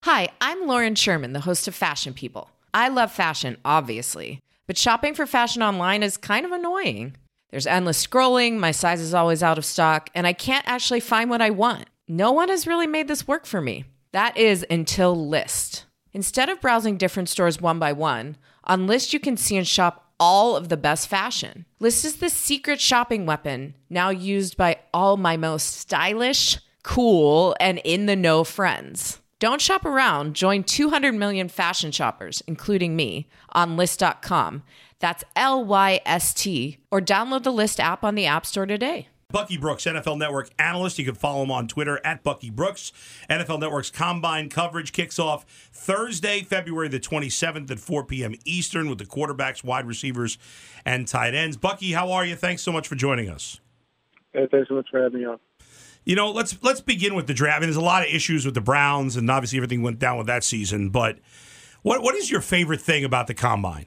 Hi, I'm Lauren Sherman, the host of Fashion People. I love fashion, obviously, but shopping for fashion online is kind of annoying. There's endless scrolling, my size is always out of stock, and I can't actually find what I want. No one has really made this work for me. That is until Lyst. Instead of browsing different stores one by one, on Lyst you can see and shop all of the best fashion. Lyst is the secret shopping weapon, now used by all my most stylish, cool, and in-the-know friends. Don't shop around. Join 200 million fashion shoppers, including me, on Lyst.com. That's Lyst, or download the Lyst app on the App Store today. Bucky Brooks, NFL Network analyst. You can follow him on Twitter at Bucky Brooks. NFL Network's Combine coverage kicks off Thursday, February the 27th at 4 p.m. Eastern with the quarterbacks, wide receivers, and tight ends. Bucky, how are you? Thanks so much for joining us. Hey, thanks so much for having me on. You know, let's begin with the draft. I mean, there's a lot of issues with the Browns, and obviously everything went down with that season. But what is your favorite thing about the Combine?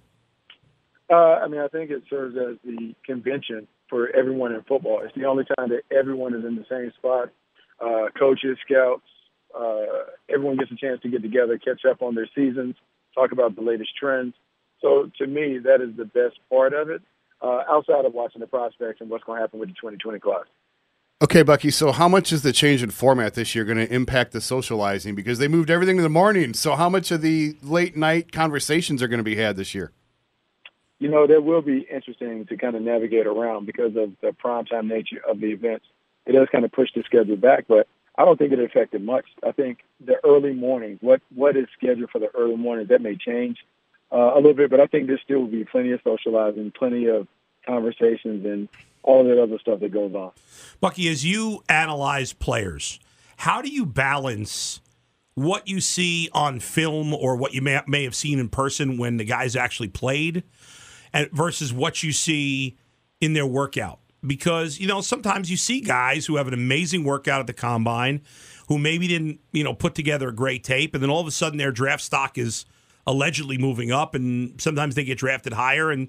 I think it serves as the convention for everyone in football. It's the only time that everyone is in the same spot. Coaches, scouts, everyone gets a chance to get together, catch up on their seasons, talk about the latest trends. So to me, that is the best part of it, outside of watching the prospects and what's going to happen with the 2020 class. Okay, Bucky, so how much is the change in format this year going to impact the socializing? Because they moved everything to the morning. So how much of the late night conversations are going to be had this year? You know, that will be interesting to kind of navigate around because of the primetime nature of the events. It does kind of push the schedule back, but I don't think it affected much. I think the early mornings, what is scheduled for the early mornings, that may change a little bit, but I think there still will be plenty of socializing, plenty of conversations, and all that other stuff that goes on. Bucky, as you analyze players, how do you balance what you see on film or what you may have seen in person when the guys actually played versus what you see in their workout? Because, you know, sometimes you see guys who have an amazing workout at the Combine who maybe didn't, put together a great tape, and then all of a sudden their draft stock is allegedly moving up, and sometimes they get drafted higher, and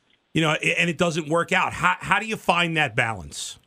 and it doesn't work out. How do you find that balance?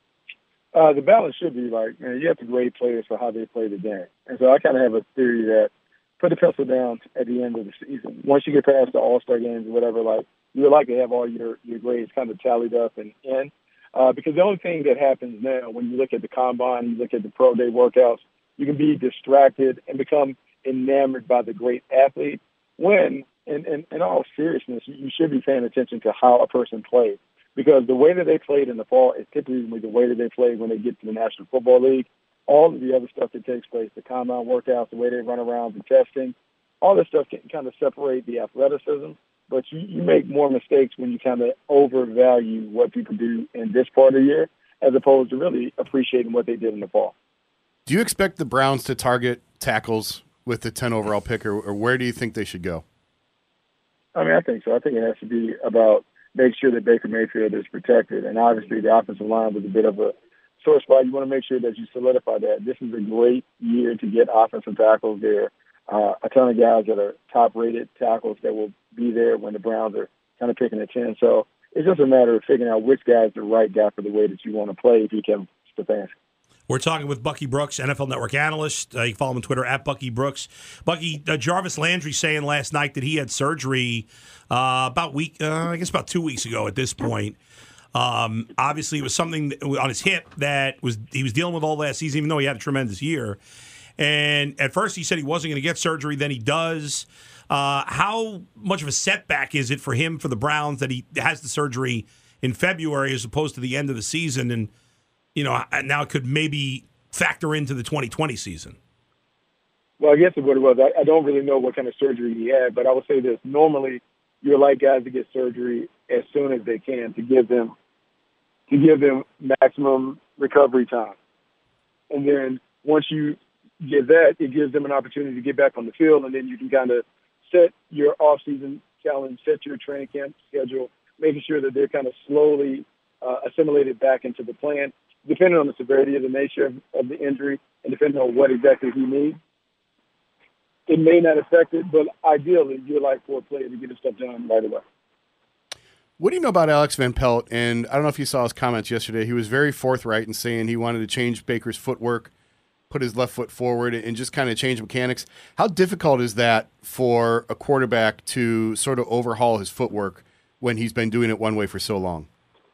The balance should be like, you have to grade players for how they play the game. And so I kind of have a theory that put the pencil down at the end of the season. Once you get past the All-Star games or whatever, you would like to have all your grades kind of tallied up and in. Because the only thing that happens now when you look at the Combine, you look at the pro day workouts, you can be distracted and become enamored by the great athlete when, in all seriousness, you should be paying attention to how a person plays. Because the way that they played in the fall is typically the way that they played when they get to the National Football League. All of the other stuff that takes place, the Combine workouts, the way they run around, the testing, all this stuff can kind of separate the athleticism. But you make more mistakes when you kind of overvalue what people do in this part of the year as opposed to really appreciating what they did in the fall. Do you expect the Browns to target tackles with the 10 overall pick, or where do you think they should go? I think so. I think it has to be about make sure that Baker Mayfield is protected. And obviously the offensive line was a bit of a sore spot. You want to make sure that you solidify that. This is a great year to get offensive tackles there. A ton of guys that are top-rated tackles that will be there when the Browns are kind of picking a 10. So it's just a matter of figuring out which guy is the right guy for the way that you want to play if you can Stefanski. We're talking with Bucky Brooks, NFL Network analyst. You can follow him on Twitter at Bucky Brooks. Bucky, Jarvis Landry saying last night that he had surgery about 2 weeks ago at this point. Obviously, it was something on his hip that he was dealing with all last season, even though he had a tremendous year. And at first he said he wasn't going to get surgery. Then he does. How much of a setback is it for him, for the Browns, that he has the surgery in February as opposed to the end of the season? And, now it could maybe factor into the 2020 season. Well, I guess what it was, I don't really know what kind of surgery he had, but I would say this. Normally, you like guys to get surgery as soon as they can to give them maximum recovery time. And then once you get that, it gives them an opportunity to get back on the field, and then you can kind of set your off-season calendar, set your training camp schedule, making sure that they're kind of slowly assimilated back into the plan, depending on the severity of the nature of the injury and depending on what exactly he needs. It may not affect it, but ideally, you'd like for a player to get his stuff done right away. What do you know about Alex Van Pelt? And I don't know if you saw his comments yesterday. He was very forthright in saying he wanted to change Baker's footwork, put his left foot forward and just kind of change mechanics. How difficult is that for a quarterback to sort of overhaul his footwork when he's been doing it one way for so long?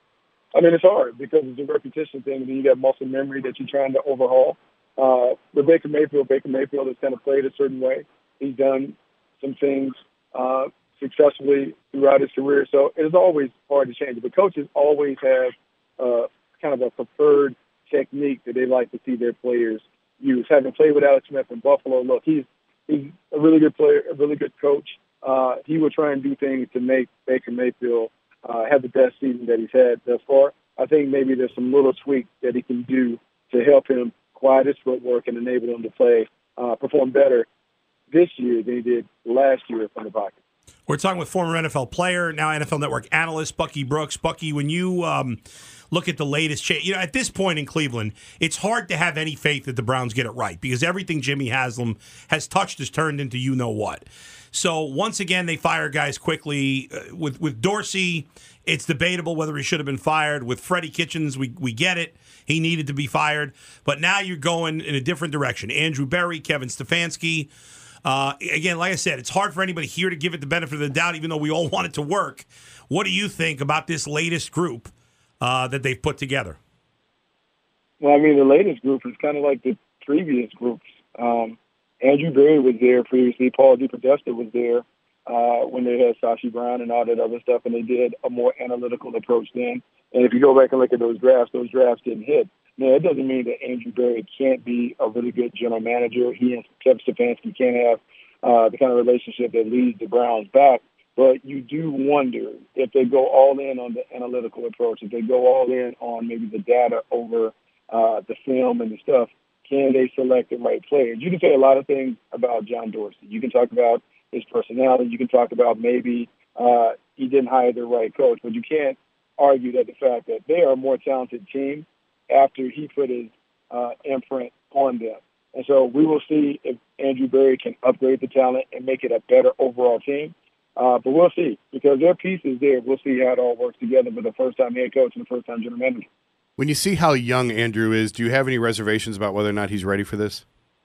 I mean, it's hard because it's a repetition thing, and then you got muscle memory that you're trying to overhaul. With Baker Mayfield has kind of played a certain way. He's done some things successfully throughout his career, so it is always hard to change it. But coaches always have kind of a preferred technique that they like to see their players use. Having played with Alex Smith in Buffalo, look, he's a really good player, a really good coach. He will try and do things to make Baker Mayfield have the best season that he's had thus far. I think maybe there's some little tweaks that he can do to help him quiet his footwork and enable him to perform better this year than he did last year from the pocket. We're talking with former NFL player, now NFL Network analyst, Bucky Brooks. Bucky, when you look at the latest change, at this point in Cleveland, it's hard to have any faith that the Browns get it right because everything Jimmy Haslam has touched has turned into you-know-what. So once again, they fire guys quickly. With Dorsey, it's debatable whether he should have been fired. With Freddie Kitchens, we get it. He needed to be fired. But now you're going in a different direction. Andrew Berry, Kevin Stefanski. Again, like I said, it's hard for anybody here to give it the benefit of the doubt, even though we all want it to work. What do you think about this latest group that they've put together? Well, I mean, the latest group is kind of like the previous groups. Andrew Berry was there previously. Paul DePodesta was there when they had Sashi Brown and all that other stuff, and they did a more analytical approach then. And if you go back and look at those drafts didn't hit. Now, it doesn't mean that Andrew Berry can't be a really good general manager. He and Kevin Stefanski can't have the kind of relationship that leads the Browns back. But you do wonder if they go all in on the analytical approach, if they go all in on maybe the data over the film and the stuff, can they select the right players? You can say a lot of things about John Dorsey. You can talk about his personality. You can talk about maybe he didn't hire the right coach. But you can't argue that the fact that they are a more talented team after he put his imprint on them. And so we will see if Andrew Berry can upgrade the talent and make it a better overall team. But we'll see, because there are pieces there. We'll see how it all works together with the first-time head coach and the first-time general manager. When you see how young Andrew is, do you have any reservations about whether or not he's ready for this?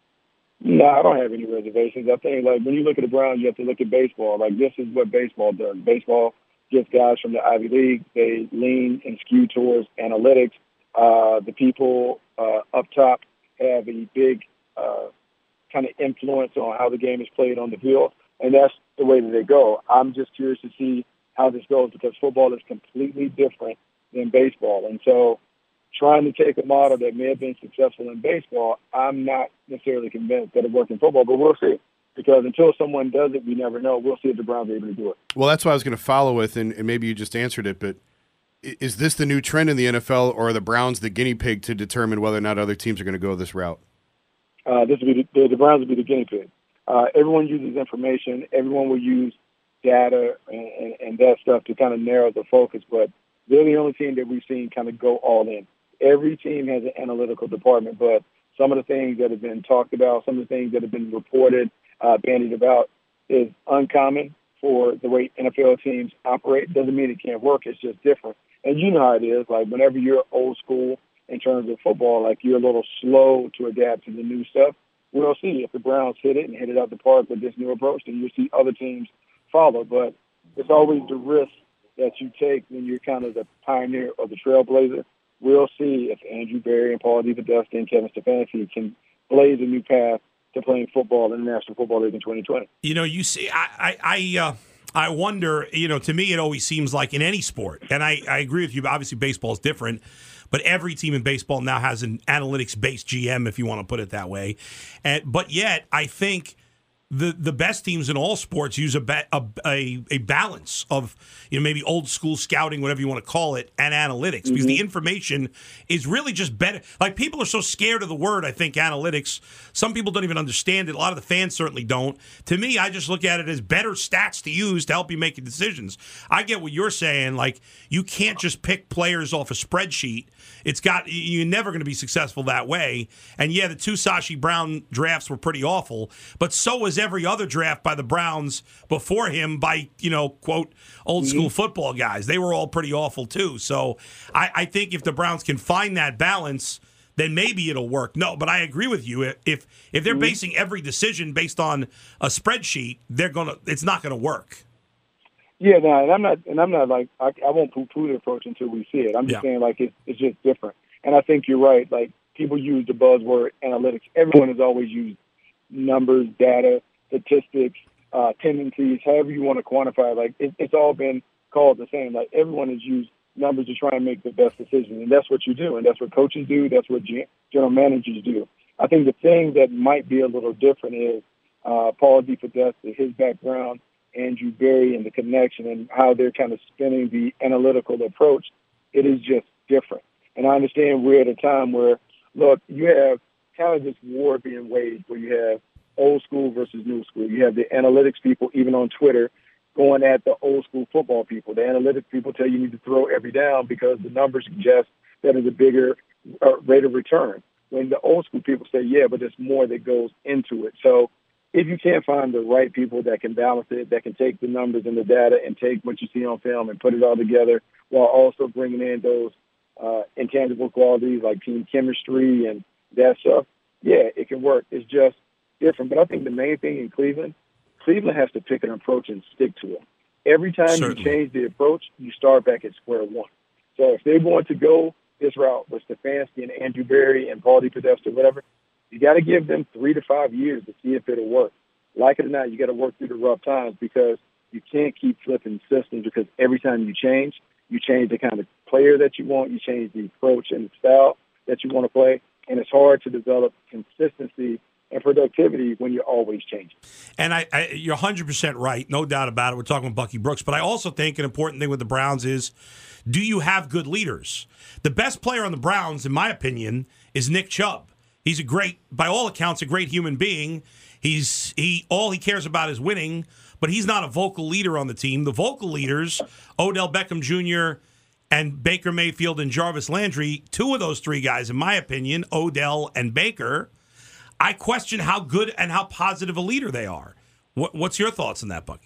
No, I don't have any reservations. I think, when you look at the Browns, you have to look at baseball. This is what baseball does. Baseball gets guys from the Ivy League. They lean and skew towards analytics. The people up top have a big kind of influence on how the game is played on the field, and that's the way that they go. I'm just curious to see how this goes because football is completely different than baseball. And so trying to take a model that may have been successful in baseball, I'm not necessarily convinced that it works in football, but we'll see. Because until someone does it, we never know. We'll see if the Browns are able to do it. Well, that's what I was going to follow with, and maybe you just answered it, but is this the new trend in the NFL, or are the Browns the guinea pig to determine whether or not other teams are going to go this route? The Browns will be the guinea pig. Everyone uses information. Everyone will use data and that stuff to kind of narrow the focus, but they're the only team that we've seen kind of go all in. Every team has an analytical department, but some of the things that have been talked about, some of the things that have been reported, bandied about, is uncommon for the way NFL teams operate. Doesn't mean it can't work. It's just different. And you know how it is. Whenever you're old school in terms of football, you're a little slow to adapt to the new stuff. We'll see if the Browns hit it and hit it out the park with this new approach, then you'll see other teams follow. But it's always the risk that you take when you're kind of the pioneer or the trailblazer. We'll see if Andrew Berry and Paul DePodesta and Kevin Stefanski can blaze a new path to playing football in the National Football League in 2020. You see, I wonder, to me it always seems like in any sport, and I agree with you, obviously baseball is different, but every team in baseball now has an analytics-based GM, if you want to put it that way. But yet, I think the best teams in all sports use a balance of maybe old school scouting, whatever you want to call it, and analytics, because the information is really just better. People are so scared of the word, I think, analytics. Some people don't even understand it. A lot of the fans certainly don't. To me, I just look at it as better stats to use to help you make decisions. I get what you're saying. You can't just pick players off a spreadsheet. You're never going to be successful that way. And yeah, the two Sashi Brown drafts were pretty awful, but so was every other draft by the Browns before him by, quote, old school football guys. They were all pretty awful too. So I think if the Browns can find that balance, then maybe it'll work. No, but I agree with you. If they're basing every decision based on a spreadsheet, it's not gonna work. Yeah, no, and I'm not like I won't poo-poo the approach until we see it. I'm just saying like it's just different. And I think you're right. Like people use the buzzword analytics. Everyone has always used numbers, data, statistics, tendencies, however you want to quantify. Like it's all been called the same. Like everyone has used numbers to try and make the best decision, and that's what you do, and that's what coaches do. That's what general managers do. I think the thing that might be a little different is Paul DePodesta, his background, Andrew Berry, and the connection, and how they're kind of spinning the analytical approach. It is just different. And I understand we're at a time where, look, you have kind of this war being waged where you have old school versus new school. You have the analytics people, even on Twitter, going at the old school football people. The analytics people tell you need to throw every down because the numbers suggest that is a bigger rate of return. When the old school people say, yeah, but there's more that goes into it. So if you can't find the right people that can balance it, that can take the numbers and the data and take what you see on film and put it all together while also bringing in those intangible qualities like team chemistry and that stuff, yeah, it can work. It's just different. But I think the main thing in Cleveland has to pick an approach and stick to it. Every time you change the approach, you start back at square one. So if they're going to go this route with Stefanski and Andrew Berry and Paul DePodesta, whatever, you got to give them 3 to 5 years to see if it'll work. Like it or not, you got to work through the rough times because you can't keep flipping systems because every time you change the kind of player that you want, you change the approach and the style that you want to play, and it's hard to develop consistency and productivity when you're always changing. And you're 100% right, no doubt about it. We're talking about Bucky Brooks, but I also think an important thing with the Browns is, do you have good leaders? The best player on the Browns, in my opinion, is Nick Chubb. He's by all accounts, a great human being. All he cares about is winning, but he's not a vocal leader on the team. The vocal leaders, Odell Beckham Jr. and Baker Mayfield and Jarvis Landry, two of those three guys, in my opinion, Odell and Baker, I question how good and how positive a leader they are. What's your thoughts on that, Bucky?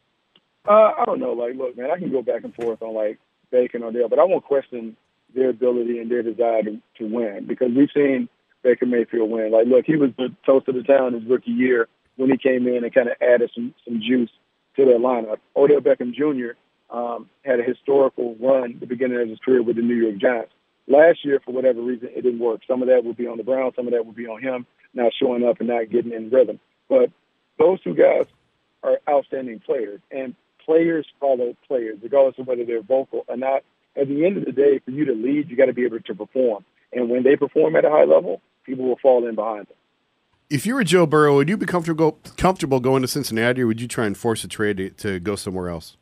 I don't know. Like, look, man, I can go back and forth on, like, Baker and Odell, but I won't question their ability and their desire to win because we've seen Baker Mayfield win. Like, look, he was the toast of the town his rookie year when he came in and kind of added some juice to their lineup. Odell Beckham Jr. Had a historical run at the beginning of his career with the New York Giants. Last year, for whatever reason, it didn't work. Some of that would be on the Browns. Some of that would be on him not showing up and not getting in rhythm. But those two guys are outstanding players, and players follow players, regardless of whether they're vocal or not. At the end of the day, for you to lead, you got to be able to perform. And when they perform at a high level, people will fall in behind them. If you were Joe Burrow, would you be comfortable going to Cincinnati, or would you try and force a trade to go somewhere else?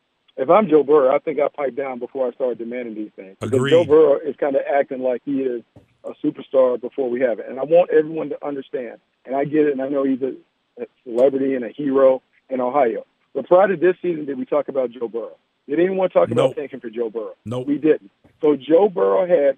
If I'm Joe Burrow, I think I'll pipe down before I start demanding these things. Agreed. Joe Burrow is kind of acting like he is a superstar before we have it. And I want everyone to understand, and I get it, and I know he's a celebrity and a hero in Ohio. But prior to this season, did we talk about Joe Burrow? Did anyone talk about tanking for Joe Burrow? No. We didn't. So Joe Burrow had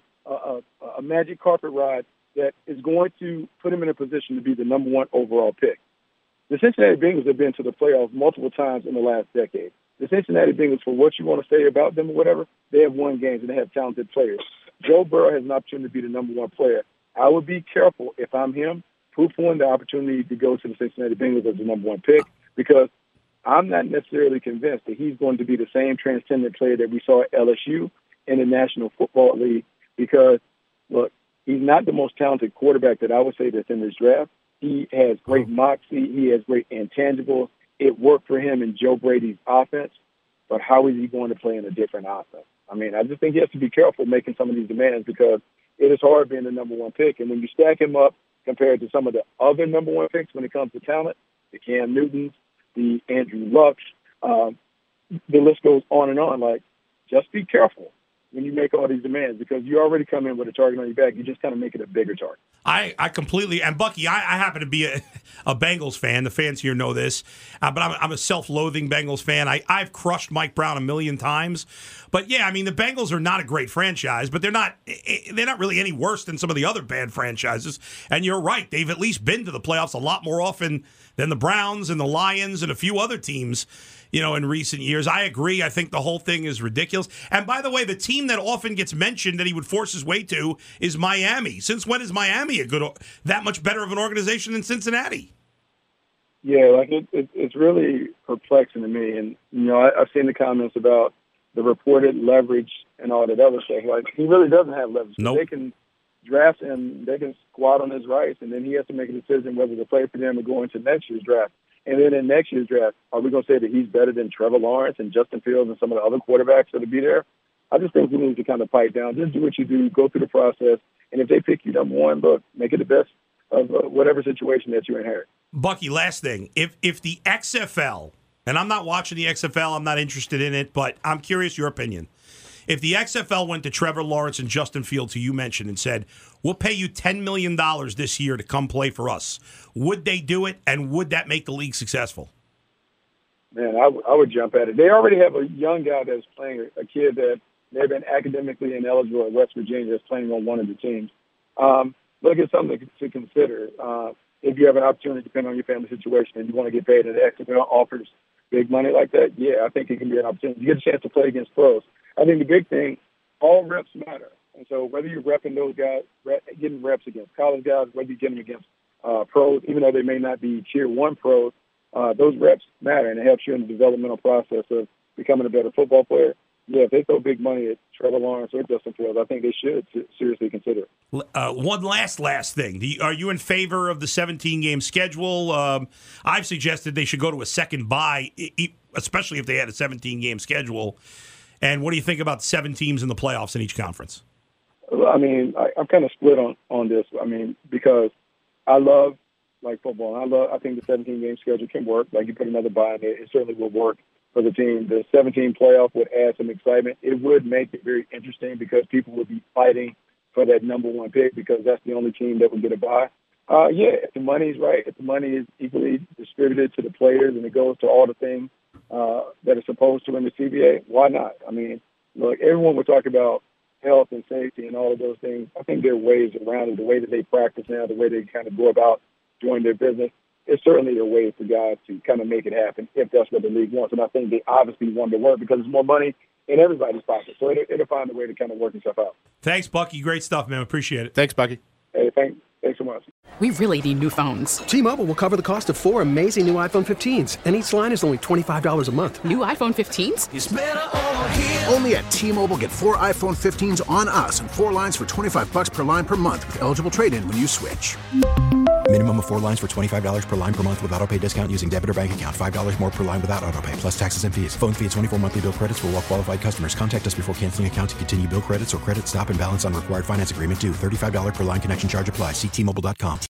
a magic carpet ride that is going to put him in a position to be the number one overall pick. The Cincinnati Bengals have been to the playoffs multiple times in the last decade. The Cincinnati Bengals, for what you want to say about them or whatever, they have won games and they have talented players. Joe Burrow has an opportunity to be the number one player. I would be careful, if I'm him, poo-pooing the opportunity to go to the Cincinnati Bengals as the number one pick because I'm not necessarily convinced that he's going to be the same transcendent player that we saw at LSU in the National Football League because, look, he's not the most talented quarterback that I would say that's in this draft. He has great moxie. He has great intangibles. It worked for him in Joe Brady's offense, but how is he going to play in a different offense? I mean, I just think he has to be careful making some of these demands because it is hard being the number one pick. And when you stack him up compared to some of the other number one picks when it comes to talent, the Cam Newtons, the Andrew Lucks, the list goes on and on. Like, just be careful when you make all these demands because you already come in with a target on your back. You just kind of make it a bigger target. I completely, and Bucky, I happen to be a Bengals fan. The fans here know this, but I'm a self-loathing Bengals fan. I've crushed Mike Brown a million times. But yeah, I mean, the Bengals are not a great franchise, but they're not really any worse than some of the other bad franchises. And you're right. They've at least been to the playoffs a lot more often than the Browns and the Lions and a few other teams, in recent years. I agree. I think the whole thing is ridiculous. And by the way, the team that often gets mentioned that he would force his way to is Miami. Since when is Miami that much better of an organization than Cincinnati? Yeah, like it's really perplexing to me. And, I've seen the comments about the reported leverage and all that other stuff. Like, he really doesn't have leverage. Nope. They can draft him, they can squat on his rights, and then he has to make a decision whether to play for them or go into next year's draft. And then in next year's draft, are we going to say that he's better than Trevor Lawrence and Justin Fields and some of the other quarterbacks that will be there? I just think he needs to kind of pipe down. Just do what you do, go through the process, and if they pick you number one, look, make it the best of whatever situation that you inherit. Bucky, last thing. If the XFL, and I'm not watching the XFL, I'm not interested in it, but I'm curious your opinion. If the XFL went to Trevor Lawrence and Justin Fields, who you mentioned, and said, we'll pay you $10 million this year to come play for us, would they do it, and would that make the league successful? Man, I would jump at it. They already have a young guy that's playing, a kid that they've been academically ineligible at West Virginia that's playing on one of the teams. Look at something to consider. If you have an opportunity, depending on your family situation, and you want to get paid, and the XFL offers big money like that, yeah, I think it can be an opportunity. You get a chance to play against pros. I think the big thing, all reps matter. And so whether you're repping those guys, getting reps against college guys, whether you get them against pros, even though they may not be tier one pros, those reps matter, and it helps you in the developmental process of becoming a better football player. Yeah, if they throw big money at Trevor Lawrence or Justin Fields, I think they should seriously consider it. One last thing. Are you in favor of the 17-game schedule? I've suggested they should go to a second bye, especially if they had a 17-game schedule. And what do you think about 7 teams in the playoffs in each conference? I mean, I'm kind of split on this. I mean, because I love football. I think the 17-game schedule can work. Like, you put another bye in it certainly will work for the team. The 17 playoff would add some excitement. It would make it very interesting because people would be fighting for that number one pick because that's the only team that would get a bye. If the money's right, if the money is equally distributed to the players and it goes to all the things that are supposed to in the CBA, why not? I mean, look, everyone will talk about health and safety and all of those things. I think there are ways around it, the way that they practice now, the way they kind of go about doing their business. It's certainly a way for guys to kind of make it happen if that's what the league wants. And I think they obviously want to work because there's more money in everybody's pocket. So it'll find a way to kind of work itself out. Thanks, Bucky. Great stuff, man. Appreciate it. Thanks, Bucky. Hey, thanks so much. We really need new phones. T-Mobile will cover the cost of 4 amazing new iPhone 15s, and each line is only $25 a month. New iPhone 15s? It's better over here. Only at T-Mobile, get 4 iPhone 15s on us and 4 lines for $25 per line per month with eligible trade-in when you switch. Minimum of 4 lines for $25 per line per month with auto pay discount using debit or bank account. $5 more per line without auto pay, plus taxes and fees. Phone fee at 24 monthly bill credits for well-qualified customers. Contact us before canceling account to continue bill credits or credit stop and balance on required finance agreement due. $35 per line connection charge applies. See T-Mobile.com.